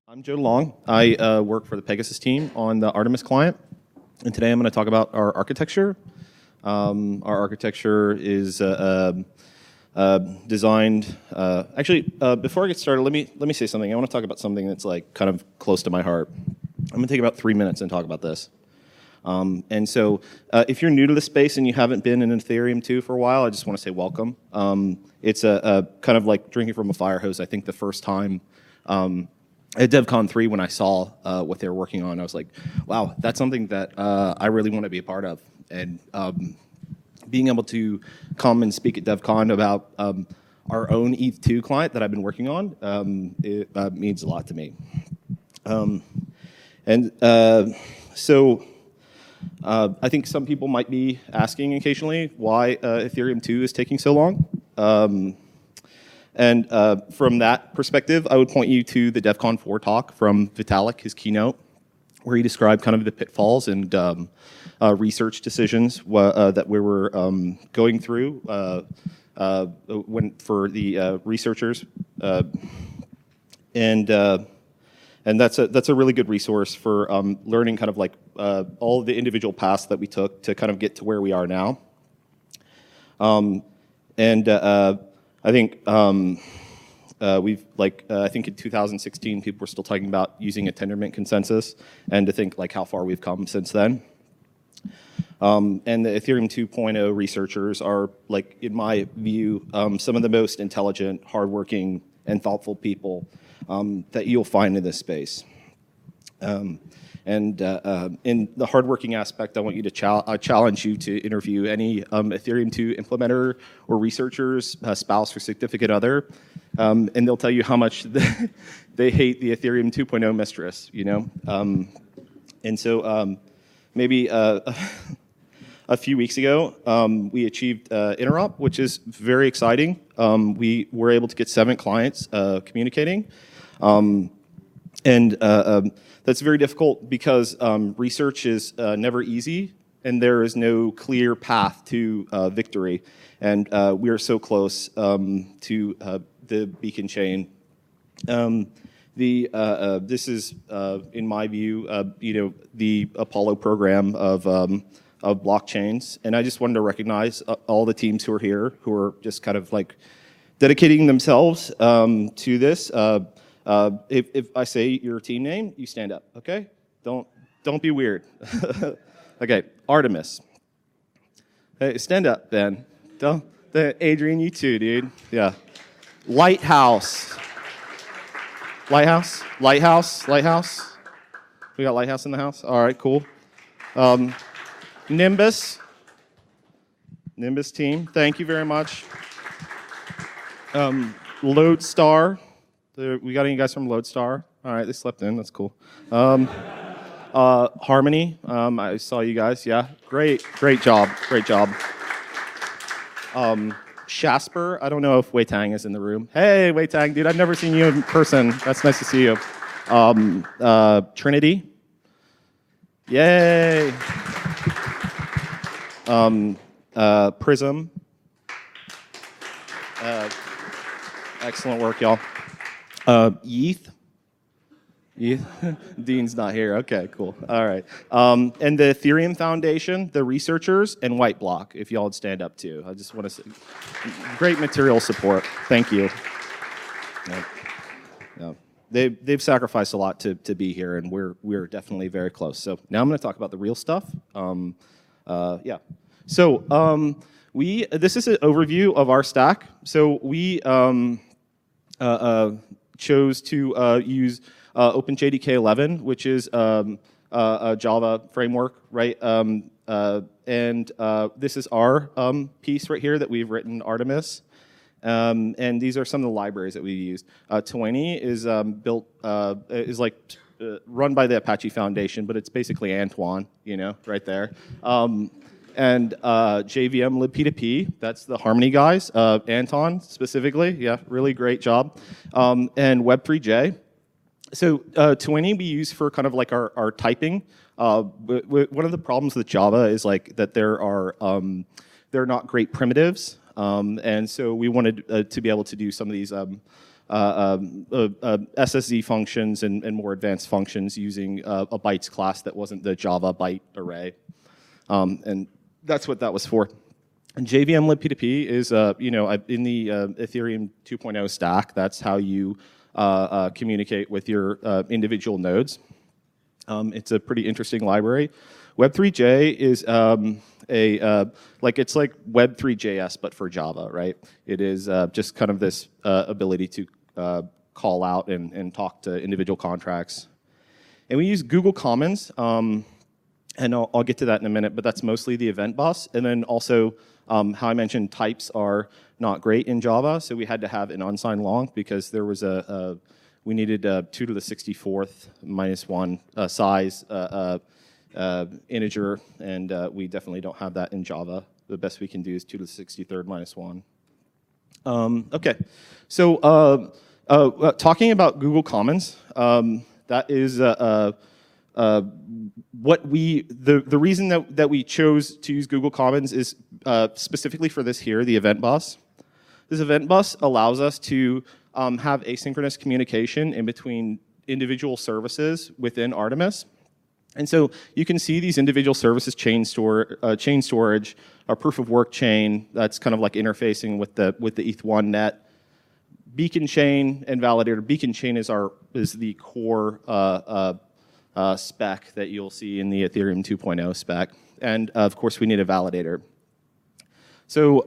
I'm Joe Long. I work for the Pegasus team on the Artemis client, and today I'm going to talk about our architecture. Our architecture is designed. Before I get started, let me say something. I want to talk about something that's like kind of close to my heart. I'm going to take about 3 minutes and talk about this. If you're new to the space and you haven't been in Ethereum 2 for a while, I just want to say welcome. It's a kind of like drinking from a fire hose. I think the first time at DevCon 3 when I saw what they were working on, I was like, wow, that's something that I really want to be a part of. And being able to come and speak at DevCon about our own ETH2 client that I've been working on, it means a lot to me. I think some people might be asking occasionally why Ethereum 2 is taking so long. From that perspective, I would point you to the DevCon 4 talk from Vitalik, his keynote, where he described kind of the pitfalls and research decisions that we were going through for the researchers. And that's a really good resource for learning kind of like all of the individual paths that we took to kind of get to where we are now. I think I think in 2016 people were still talking about using a Tendermint consensus, and to think like how far we've come since then. And the Ethereum 2.0 researchers are, like, in my view, some of the most intelligent, hardworking, and thoughtful people that you'll find in this space. In the hardworking aspect, I want you to challenge you to interview any Ethereum 2 implementer or researcher's spouse or significant other, and they'll tell you how much they hate the Ethereum 2.0 mistress, you know? Maybe a few weeks ago, we achieved interop, which is very exciting. We were able to get 7 clients communicating. That's very difficult because research is never easy, and there is no clear path to victory. And we are so close to the Beacon chain. This is, in my view, the Apollo program of blockchains. And I just wanted to recognize all the teams who are here, who are just kind of like dedicating themselves to this. If I say your team name, you stand up, okay? Don't be weird. Okay, Artemis. Hey, stand up, Ben. Adrian, you too, dude. Yeah. Lighthouse. Lighthouse? Lighthouse? Lighthouse? We got Lighthouse in the house? All right, cool. Nimbus. Nimbus team, thank you very much. Lodestar. We got any guys from Lodestar? All right, they slept in. That's cool. Harmony. I saw you guys. Yeah, great job. Great job. Shasper. I don't know if Wei Tang is in the room. Hey, Wei Tang, dude. I've never seen you in person. That's nice to see you. Trinity. Yay. Prism. Excellent work, y'all. ETH. Dean's not here. Okay, cool. All right. And the Ethereum Foundation, the researchers, and Whiteblock, if y'all would stand up too. I just want to say, great material support. Thank you. Yeah. They've sacrificed a lot to be here, and we're definitely very close. So now I'm going to talk about the real stuff. Yeah. So this is an overview of our stack. So we chose to use OpenJDK 11, which is a Java framework, right? This is our piece right here that we've written, Artemis. And these are some of the libraries that we used. Twainy is run by the Apache Foundation, but it's basically Antoine, right there. And JVM libp2p, that's the Harmony guys. Anton specifically, yeah, really great job. And Web3j. So Twainy we use for kind of like our typing. One of the problems with Java is like that they're not great primitives. And so we wanted to be able to do some of these SSZ functions and more advanced functions using a bytes class that wasn't the Java byte array. And that's what that was for. And JVM libp2p is, in the Ethereum 2.0 stack, that's how you communicate with your individual nodes. It's a pretty interesting library. Web3j is it's like Web3.js, but for Java, right? It is just kind of this ability to call out and talk to individual contracts. And we use Google Commons, and I'll get to that in a minute, but that's mostly the event bus. And then also, how I mentioned types are not great in Java, so we had to have an unsigned long because there was we needed 2 to the 64th minus 1 size integer, and we definitely don't have that in Java. The best we can do is 2 to the 63rd minus 1. Okay, so talking about Google Commons, that is what the reason that we chose to use Google Commons is specifically for this here, the event bus. This event bus allows us to have asynchronous communication in between individual services within Artemis. And so you can see these individual services chain storage, a proof of work chain that's kind of like interfacing with the ETH1 net, beacon chain, and validator. Beacon chain is the core spec that you'll see in the Ethereum 2.0 spec, and of course we need a validator. So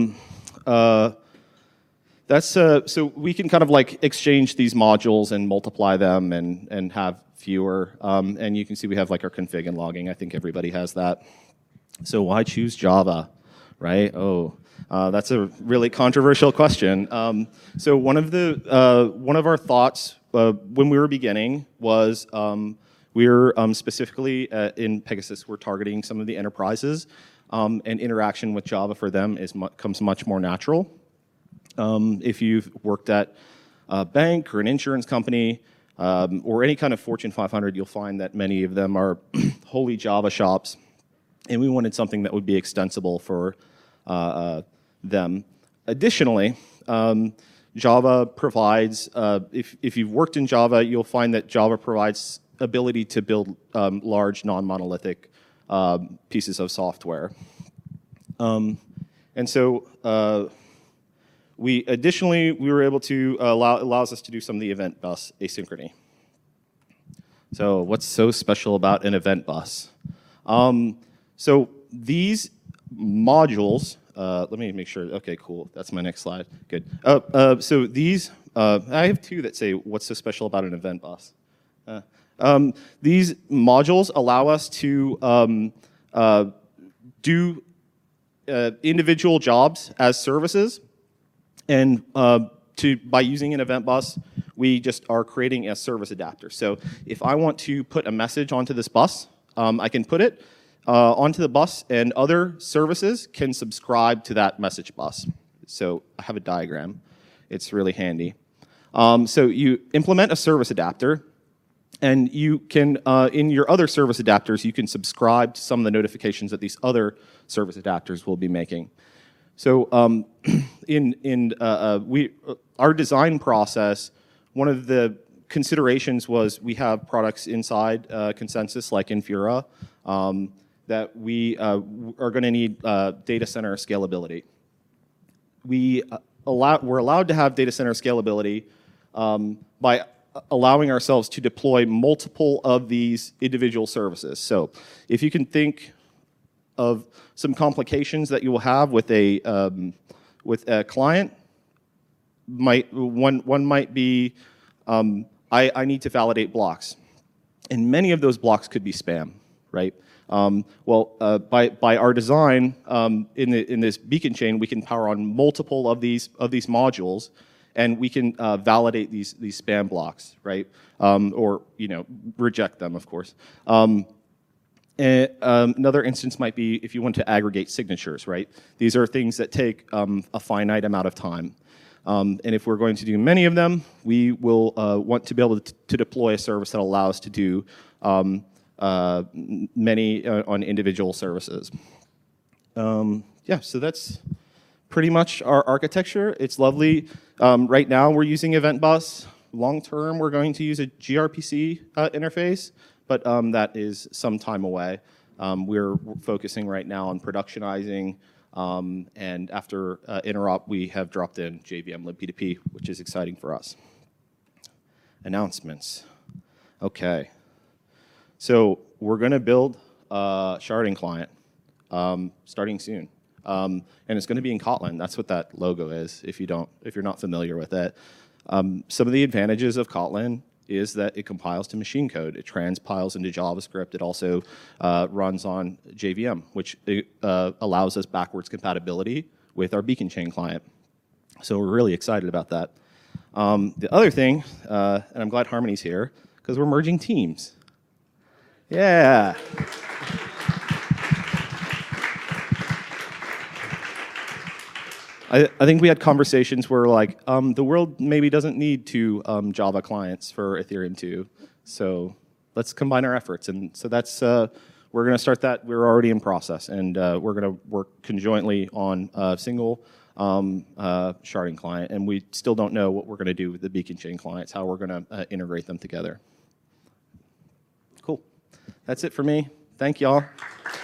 so we can kind of like exchange these modules and multiply them and have fewer. And you can see we have like our config and logging. I think everybody has that. So why choose Java, right? That's a really controversial question. So one of our thoughts when we were beginning was we're specifically in Pegasus, we're targeting some of the enterprises, and interaction with Java for them comes much more natural. If you've worked at a bank or an insurance company or any kind of Fortune 500, you'll find that many of them are wholly Java shops, and we wanted something that would be extensible for them. Additionally, Java provides, if you've worked in Java, you'll find that Java provides ability to build large non-monolithic pieces of software. And so we were able to allows us to do some of the event bus asynchrony. So what's so special about an event bus? So these modules, let me make sure. Okay, cool. That's my next slide. Good. So these, I have two that say what's so special about an event bus. These modules allow us to do individual jobs as services, and by using an event bus, we just are creating a service adapter. So if I want to put a message onto this bus, I can put it onto the bus, and other services can subscribe to that message bus. So I have a diagram. It's really handy. So you implement a service adapter, and you can, in your other service adapters, you can subscribe to some of the notifications that these other service adapters will be making. So our design process, one of the considerations was we have products inside Consensus, like Infura, that we are going to need data center scalability. We're allowed to have data center scalability by allowing ourselves to deploy multiple of these individual services. So if you can think of some complications that you will have with a client, one might be I need to validate blocks, and many of those blocks could be spam, right? By our design in this beacon chain, we can power on multiple of these modules, and we can validate these spam blocks, right? Or reject them, of course. Another instance might be if you want to aggregate signatures, right? These are things that take a finite amount of time. And if we're going to do many of them, we will want to be able to deploy a service that allows to do many on individual services. So that's pretty much our architecture. It's lovely. Right now, we're using Event Bus. Long term, we're going to use a gRPC interface, but that is some time away. We're focusing right now on productionizing, and after interop, we have dropped in JVM libp2p, which is exciting for us. Announcements. Okay. So we're going to build a sharding client starting soon. And it's going to be in Kotlin. That's what that logo is, if you're not familiar with it. Some of the advantages of Kotlin is that it compiles to machine code. It transpiles into JavaScript. It also runs on JVM, which allows us backwards compatibility with our beacon chain client. So we're really excited about that. The other thing, and I'm glad Harmony's here, because we're merging teams. Yeah. I think we had conversations where like the world maybe doesn't need two Java clients for Ethereum 2, so let's combine our efforts. And so that's we're going to start that. We're already in process, and we're going to work conjointly on a single sharding client. And we still don't know what we're going to do with the beacon chain clients, how we're going to integrate them together. Cool. That's it for me. Thank y'all.